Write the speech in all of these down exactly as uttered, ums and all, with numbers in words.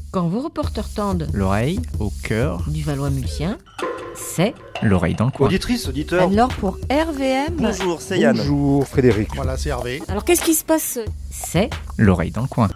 Quand vos reporters tendent l'oreille au cœur du Valois-Mulsien, c'est l'oreille dans le coin. Auditrice, auditeur. Alors pour R V M, Bonjour, c'est Yann. Bonjour Frédéric. Voilà, c'est Hervé. alors qu'est-ce qui se passe? C'est L'oreille dans le coin.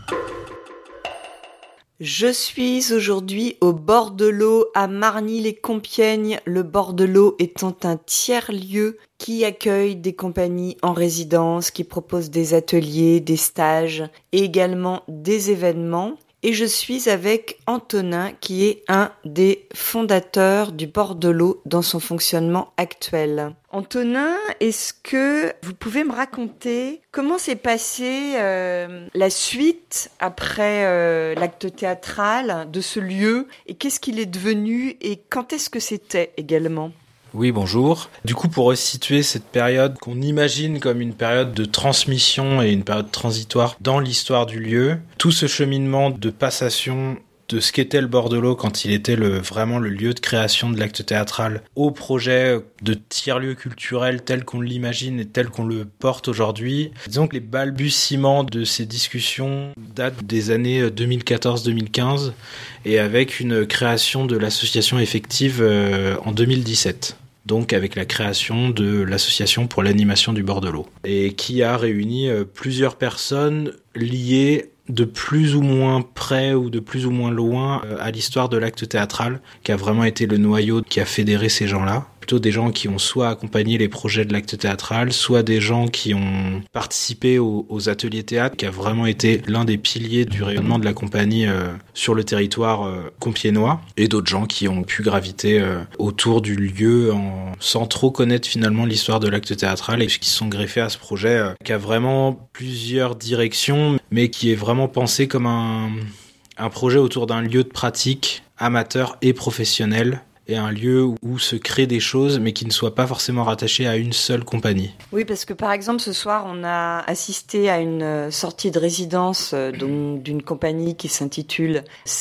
Je suis aujourd'hui au bord de l'eau à Margny-les-Compiègnes, le bord de l'eau étant un tiers-lieu qui accueille des compagnies en résidence, qui propose des ateliers, des stages et également des événements. Et je suis avec Antonin qui est un des fondateurs du bord de l'eau dans son fonctionnement actuel. Antonin, est-ce que vous pouvez me raconter comment s'est passée euh, la suite après euh, l'acte théâtral de ce lieu et qu'est-ce qu'il est devenu et quand est-ce que c'était également ? Oui, bonjour. Du coup, pour resituer cette période qu'on imagine comme une période de transmission et une période transitoire dans l'histoire du lieu, tout ce cheminement de passation de ce qu'était le bord de l'eau quand il était le, vraiment le lieu de création de l'acte théâtral au projet de tiers-lieu culturel tel qu'on l'imagine et tel qu'on le porte aujourd'hui. Disons que les balbutiements de ces discussions datent des années deux mille quatorze deux mille quinze et avec une création de l'association effective euh, en deux mille dix-sept. Donc avec la création de l'association pour l'animation du bord de l'eau, et qui a réuni euh, plusieurs personnes liées de plus ou moins près ou de plus ou moins loin euh, à l'histoire de l'acte théâtral, qui a vraiment été le noyau qui a fédéré ces gens-là. Plutôt des gens qui ont soit accompagné les projets de l'acte théâtral, soit des gens qui ont participé aux, aux ateliers théâtre, qui a vraiment été l'un des piliers du rayonnement de la compagnie euh, sur le territoire euh, compiègnois, et d'autres gens qui ont pu graviter euh, autour du lieu en, sans trop connaître finalement l'histoire de l'acte théâtral et qui se sont greffés à ce projet euh, qui a vraiment plusieurs directions, mais qui est vraiment pensé comme un, un projet autour d'un lieu de pratique amateur et professionnel, et un lieu où se créent des choses, mais qui ne soient pas forcément rattachées à une seule compagnie. Oui, parce que par exemple, ce soir, on a assisté à une sortie de résidence euh, donc, d'une compagnie qui s'intitule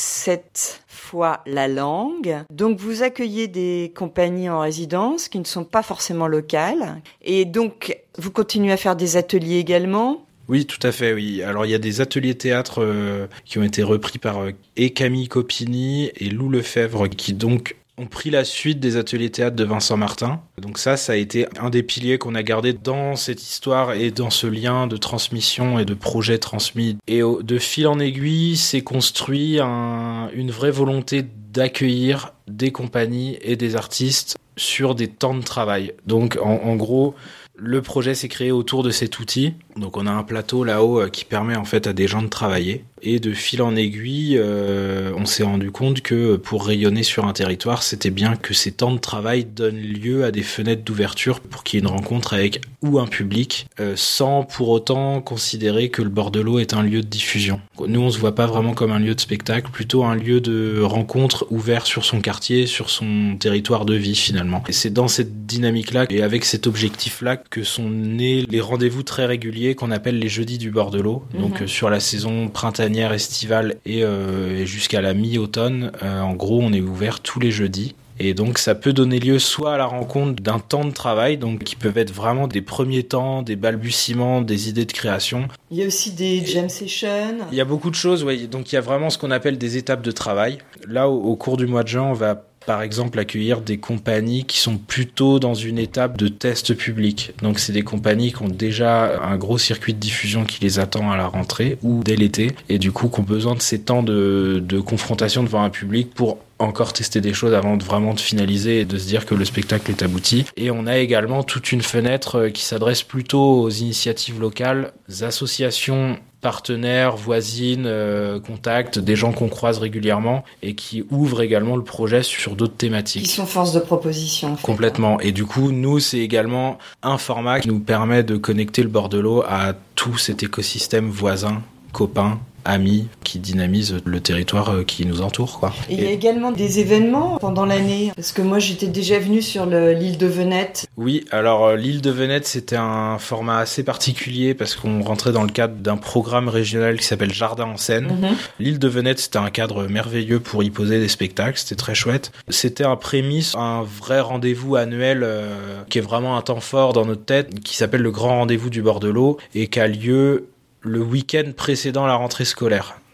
Cette fois la langue. Donc, vous accueillez des compagnies en résidence qui ne sont pas forcément locales. Et donc, vous continuez à faire des ateliers également. Oui, tout à fait, oui. Alors, il y a des ateliers théâtre euh, qui ont été repris par euh, et Camille Copini et Lou Lefebvre, qui donc ont pris la suite des ateliers théâtre de Vincent Martin. Donc ça, ça a été un des piliers qu'on a gardé dans cette histoire et dans ce lien de transmission et de projet transmis. Et au, de fil en aiguille, s'est construit un, une vraie volonté d'accueillir des compagnies et des artistes sur des temps de travail. Donc en, en gros, le projet s'est créé autour de cet outil. Donc on a un plateau là-haut qui permet en fait à des gens de travailler. Et de fil en aiguille, euh, on s'est rendu compte que pour rayonner sur un territoire, c'était bien que ces temps de travail donnent lieu à des fenêtres d'ouverture pour qu'il y ait une rencontre avec ou un public, euh, sans pour autant considérer que le bord de l'eau est un lieu de diffusion. Nous, on se voit pas vraiment comme un lieu de spectacle, plutôt un lieu de rencontre ouvert sur son quartier, sur son territoire de vie finalement. Et c'est dans cette dynamique-là et avec cet objectif-là que sont nés les rendez-vous très réguliers qu'on appelle les jeudis du bord de l'eau. Mmh. Donc euh, sur la saison printanière, estivale et, euh, et jusqu'à la mi-automne, euh, en gros, on est ouvert tous les jeudis. Et donc ça peut donner lieu soit à la rencontre d'un temps de travail, donc qui peuvent être vraiment des premiers temps, des balbutiements, des idées de création. Il y a aussi des jam sessions. Il y a beaucoup de choses, oui. Donc il y a vraiment ce qu'on appelle des étapes de travail. Là, au, au cours du mois de juin, on va par exemple accueillir des compagnies qui sont plutôt dans une étape de test public. Donc c'est des compagnies qui ont déjà un gros circuit de diffusion qui les attend à la rentrée ou dès l'été, et du coup qui ont besoin de ces temps de, de confrontation devant un public pour encore tester des choses avant de vraiment de finaliser et de se dire que le spectacle est abouti. Et on a également toute une fenêtre qui s'adresse plutôt aux initiatives locales, associations, partenaires, voisines, euh, contacts, des gens qu'on croise régulièrement et qui ouvrent également le projet sur d'autres thématiques. Qui sont force de proposition. En fait. Complètement. Et du coup, nous, c'est également un format qui nous permet de connecter le bord de l'eau à tout cet écosystème voisin, copain, amis, qui dynamise le territoire qui nous entoure, quoi. Et il y a également des événements pendant l'année, parce que moi j'étais déjà venue sur le, l'île de Venette. Oui, alors l'île de Venette, c'était un format assez particulier parce qu'on rentrait dans le cadre d'un programme régional qui s'appelle Jardin en scène. Mm-hmm. L'île de Venette, c'était un cadre merveilleux pour y poser des spectacles, c'était très chouette. C'était un prémisse, un vrai rendez-vous annuel euh, qui est vraiment un temps fort dans notre tête, qui s'appelle le Grand Rendez-vous du bord de l'eau et qui a lieu le week-end précédent la rentrée scolaire.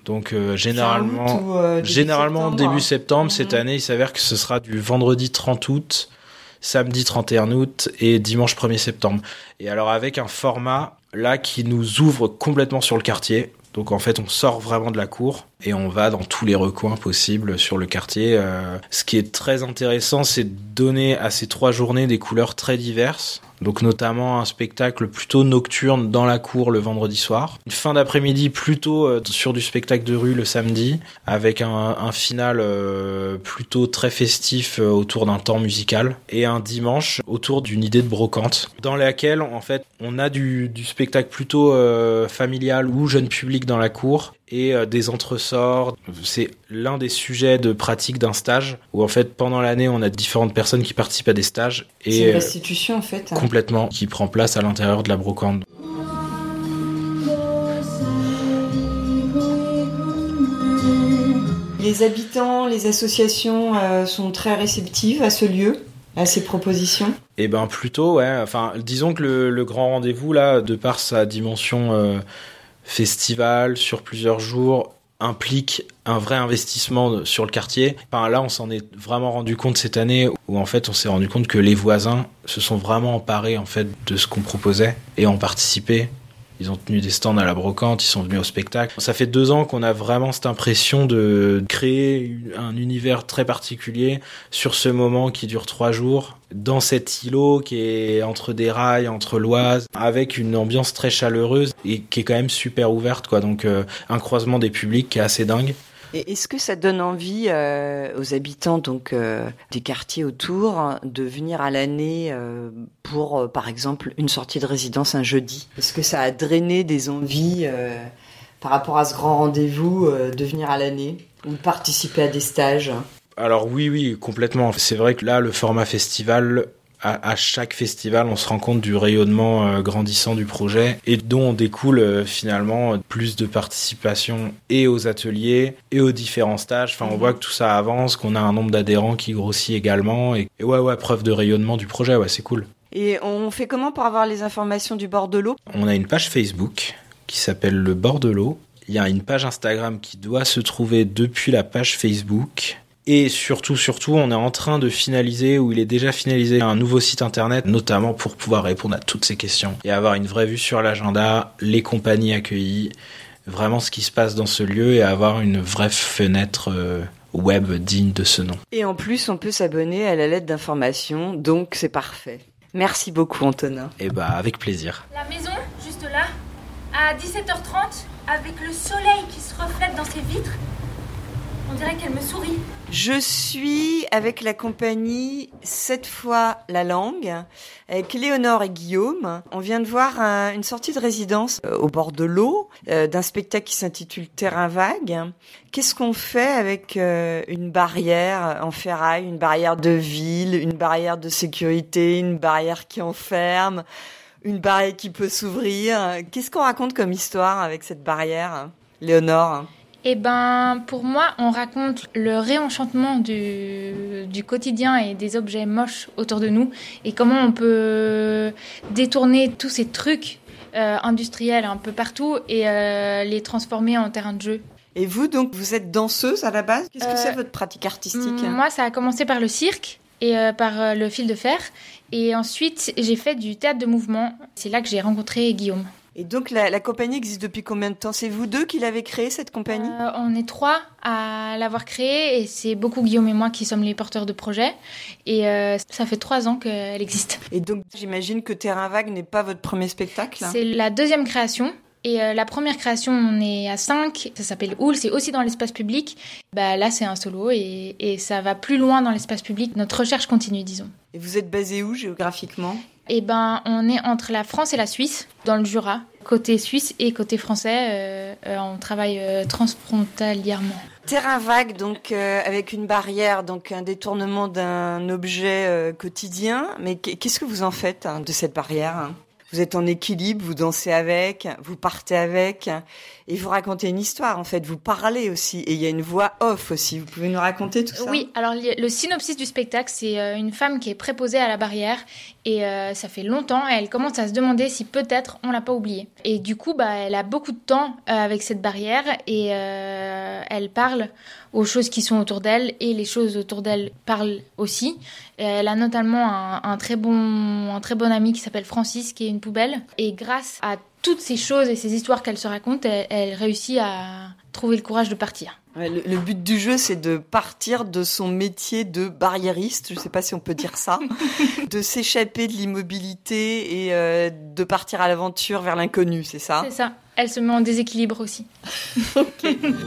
Donc euh, généralement, Fin août ou, euh, début généralement septembre, début hein. septembre, Mmh. cette année, il s'avère que ce sera du vendredi trente août, samedi trente et un août et dimanche premier septembre. Et alors avec un format là qui nous ouvre complètement sur le quartier. Donc en fait, on sort vraiment de la cour et on va dans tous les recoins possibles sur le quartier. Euh, ce qui est très intéressant, c'est de donner à ces trois journées des couleurs très diverses. Donc notamment un spectacle plutôt nocturne dans la cour le vendredi soir. Une fin d'après-midi plutôt euh, sur du spectacle de rue le samedi, avec un, un final euh, plutôt très festif euh, autour d'un temps musical. Et un dimanche autour d'une idée de brocante, dans laquelle en fait on a du, du spectacle plutôt euh, familial ou jeune public dans la cour. Et euh, des entresorts. C'est l'un des sujets de pratique d'un stage où en fait pendant l'année on a différentes personnes qui participent à des stages et C'est une restitution en fait. euh, complètement qui prend place à l'intérieur de la brocante. Les habitants, les associations euh, sont très réceptives à ce lieu, à ces propositions. Et ben plutôt ouais. Enfin disons que le, le grand rendez-vous là, de par sa dimension euh, festival sur plusieurs jours, implique un vrai investissement sur le quartier. Enfin, là, on s'en est vraiment rendu compte cette année où en fait, on s'est rendu compte que les voisins se sont vraiment emparés en fait de ce qu'on proposait et ont participé. Ils ont tenu des stands à la brocante, ils sont venus au spectacle. Ça fait deux ans qu'on a vraiment cette impression de créer un univers très particulier sur ce moment qui dure trois jours, dans cet îlot qui est entre des rails, entre l'Oise, avec une ambiance très chaleureuse et qui est quand même super ouverte, quoi. Donc euh, un croisement des publics qui est assez dingue. Et est-ce que ça donne envie euh, aux habitants donc euh, des quartiers autour de venir à l'année euh, pour, euh, par exemple, une sortie de résidence un jeudi ? Est-ce que ça a drainé des envies euh, par rapport à ce grand rendez-vous euh, de venir à l'année ou de participer à des stages ? Alors oui, oui, complètement. C'est vrai que là, le format festival... À, à chaque festival, on se rend compte du rayonnement euh, grandissant du projet et dont découle euh, finalement plus de participation et aux ateliers et aux différents stages. Enfin, on voit que tout ça avance, qu'on a un nombre d'adhérents qui grossit également et, et ouais, ouais, preuve de rayonnement du projet, ouais, c'est cool. Et on fait comment pour avoir les informations du bord de l'eau ? On a une page Facebook qui s'appelle Le Bord de l'eau. Il y a une page Instagram qui doit se trouver depuis la page Facebook. Et surtout, surtout, on est en train de finaliser, ou il est déjà finalisé, un nouveau site internet, notamment pour pouvoir répondre à toutes ces questions et avoir une vraie vue sur l'agenda, les compagnies accueillies, vraiment ce qui se passe dans ce lieu et avoir une vraie fenêtre euh, web digne de ce nom. Et en plus, on peut s'abonner à la lettre d'information, donc c'est parfait. Merci beaucoup, Antonin. Et bah, avec plaisir. La maison, juste là, à dix-sept heures trente, avec le soleil qui se reflète dans ses vitres. On dirait qu'elle me sourit. Je suis avec la compagnie Cette fois la langue, avec Léonore et Guillaume. On vient de voir un, une sortie de résidence euh, au bord de l'eau, euh, d'un spectacle qui s'intitule Terrain vague. Qu'est-ce qu'on fait avec euh, une barrière en ferraille, une barrière de ville, une barrière de sécurité, une barrière qui enferme, une barrière qui peut s'ouvrir ? Qu'est-ce qu'on raconte comme histoire avec cette barrière, Léonore ? Eh ben, pour moi, on raconte le réenchantement du, du quotidien et des objets moches autour de nous et comment on peut détourner tous ces trucs euh, industriels un peu partout et euh, les transformer en terrain de jeu. Et vous, donc, vous êtes danseuse à la base ? Qu'est-ce que Euh, c'est votre pratique artistique ? Moi, ça a commencé par le cirque et euh, par euh, le fil de fer. Et ensuite, j'ai fait du théâtre de mouvement. C'est là que j'ai rencontré Guillaume. Et donc, la, la compagnie existe depuis combien de temps ? C'est vous deux qui l'avez créée, cette compagnie ? Euh, on est trois à l'avoir créée et c'est beaucoup Guillaume et moi qui sommes les porteurs de projet. Et euh, ça fait trois ans qu'elle existe. Et donc, j'imagine que Terrain vague n'est pas votre premier spectacle ? C'est la deuxième création. Et euh, la première création, on est à cinq, ça s'appelle Houle, c'est aussi dans l'espace public. Bah, là, c'est un solo et, et ça va plus loin dans l'espace public. Notre recherche continue, disons. Et vous êtes basé où géographiquement ? Eh ben, on est entre la France et la Suisse, dans le Jura. Côté suisse et côté français, euh, euh, on travaille euh, transfrontalièrement. Terrain vague, donc euh, avec une barrière, donc un détournement d'un objet euh, quotidien. Mais qu'est-ce que vous en faites hein, de cette barrière ? Vous êtes en équilibre, vous dansez avec, vous partez avec, et vous racontez une histoire en fait, vous parlez aussi, et il y a une voix off aussi. Vous pouvez nous raconter tout ça ? Oui, alors le synopsis du spectacle, c'est une femme qui est préposée à la barrière Et euh, ça fait longtemps, et elle commence à se demander si peut-être on l'a pas oublié. Et du coup, bah, elle a beaucoup de temps euh, avec cette barrière, et euh, elle parle aux choses qui sont autour d'elle, et les choses autour d'elle parlent aussi. Et elle a notamment un, un, très bon, un très bon ami qui s'appelle Francis, qui est une poubelle. Et grâce à toutes ces choses et ces histoires qu'elle se raconte, elle, elle réussit à trouver le courage de partir. Ouais, le, le but du jeu, c'est de partir de son métier de barriériste, je ne sais pas si on peut dire ça, de s'échapper de l'immobilité et euh, de partir à l'aventure vers l'inconnu, c'est ça ? C'est ça. Elle se met en déséquilibre aussi. Ok.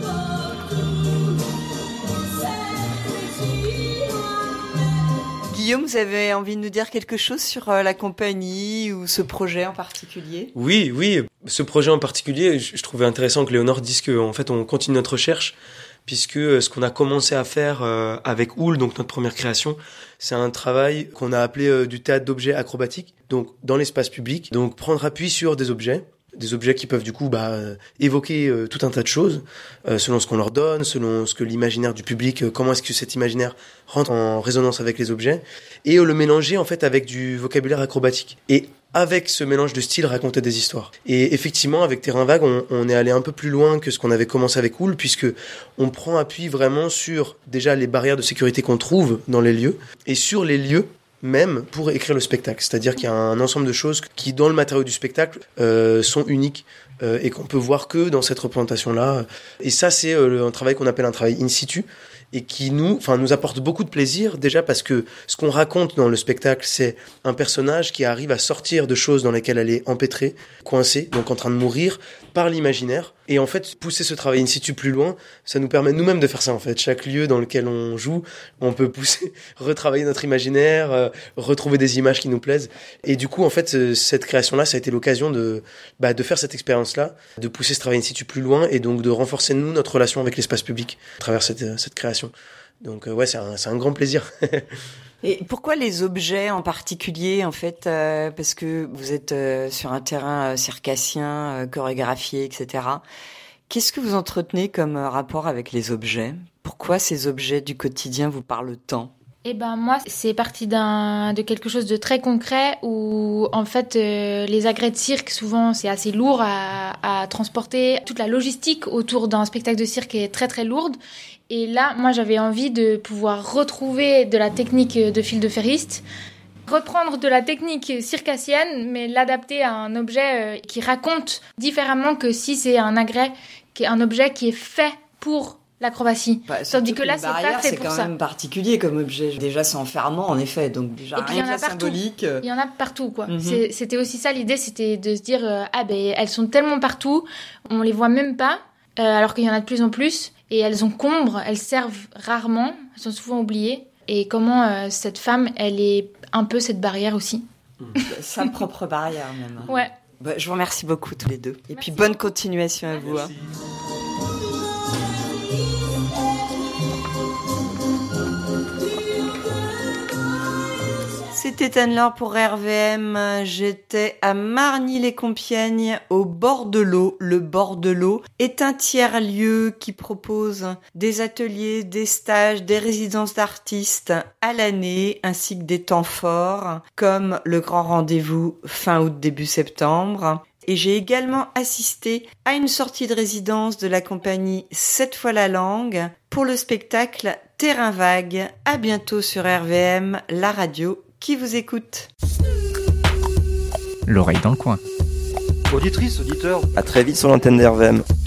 Guillaume, vous avez envie de nous dire quelque chose sur euh, la compagnie ou ce projet en particulier ? Oui, oui. Ce projet en particulier, je, je trouvais intéressant que Léonore dise qu'en fait, on continue notre recherche, puisque ce qu'on a commencé à faire euh, avec Houle, donc notre première création, c'est un travail qu'on a appelé euh, du théâtre d'objets acrobatiques, donc dans l'espace public. Donc prendre appui sur des objets, des objets qui peuvent du coup bah, euh, évoquer euh, tout un tas de choses, euh, selon ce qu'on leur donne, selon ce que l'imaginaire du public, euh, comment est-ce que cet imaginaire rentre en résonance avec les objets, et euh, le mélanger en fait avec du vocabulaire acrobatique. Et avec ce mélange de styles, raconter des histoires. Et effectivement, avec Terrain Vague, on, on est allé un peu plus loin que ce qu'on avait commencé avec Houle, puisque on prend appui vraiment sur déjà les barrières de sécurité qu'on trouve dans les lieux, et sur les lieux même pour écrire le spectacle. C'est-à-dire qu'il y a un ensemble de choses qui, dans le matériau du spectacle, euh, sont uniques euh, et qu'on peut voir que dans cette représentation-là. Et ça, c'est euh, un travail qu'on appelle un travail in situ, et qui nous, enfin, nous apporte beaucoup de plaisir, déjà parce que ce qu'on raconte dans le spectacle, c'est un personnage qui arrive à sortir de choses dans lesquelles elle est empêtrée, coincée, donc en train de mourir, par l'imaginaire. Et en fait, pousser ce travail in situ plus loin, ça nous permet nous-mêmes de faire ça, en fait. Chaque lieu dans lequel on joue, on peut pousser, retravailler notre imaginaire, euh, retrouver des images qui nous plaisent. Et du coup, en fait, cette création-là, ça a été l'occasion de, bah, de faire cette expérience-là, de pousser ce travail in situ plus loin, et donc de renforcer, nous, notre relation avec l'espace public à travers cette, cette création. Donc euh, ouais, c'est un, c'est un grand plaisir. Et pourquoi les objets en particulier, en fait, euh, parce que vous êtes euh, sur un terrain euh, circassien, euh, chorégraphié, et cetera. Qu'est-ce que vous entretenez comme euh, rapport avec les objets ? Pourquoi ces objets du quotidien vous parlent tant ? Eh ben moi, c'est parti d'un de quelque chose de très concret où en fait euh, les agrès de cirque, souvent c'est assez lourd à, à transporter. Toute la logistique autour d'un spectacle de cirque est très très lourde. Et là, moi j'avais envie de pouvoir retrouver de la technique de fil de ferriste, reprendre de la technique circassienne, mais l'adapter à un objet qui raconte différemment que si c'est un agrès, qui est un objet qui est fait pour l'acrobatie. Bah, tandis que là, c'est pas fait c'est pour quand ça. même particulier comme objet. Déjà, c'est enfermant, en effet. Donc déjà, et puis, rien il y en a que la partout. symbolique. Il y en a partout, quoi. Mm-hmm. C'est, c'était aussi ça l'idée, c'était de se dire euh, ah ben elles sont tellement partout, on les voit même pas, euh, alors qu'il y en a de plus en plus, et elles encombrent, elles servent rarement, elles sont souvent oubliées. Et comment euh, cette femme, elle est un peu cette barrière aussi. Sa propre barrière même. Hein. Ouais. Bah, je vous remercie beaucoup tous les deux. Et Merci. puis bonne continuation à vous. Hein. C'était Anne-Laure pour R V M. J'étais à Margny-les-Compiègnes, au bord de l'eau. Le bord de l'eau est un tiers-lieu qui propose des ateliers, des stages, des résidences d'artistes à l'année, ainsi que des temps forts, comme le grand rendez-vous fin août, début septembre. Et j'ai également assisté à une sortie de résidence de la compagnie Cette fois la langue pour le spectacle Terrain Vague. À bientôt sur R V M, la radio qui vous écoute. L'oreille dans le coin. Auditrice, auditeur, à très vite sur l'antenne d'R V M.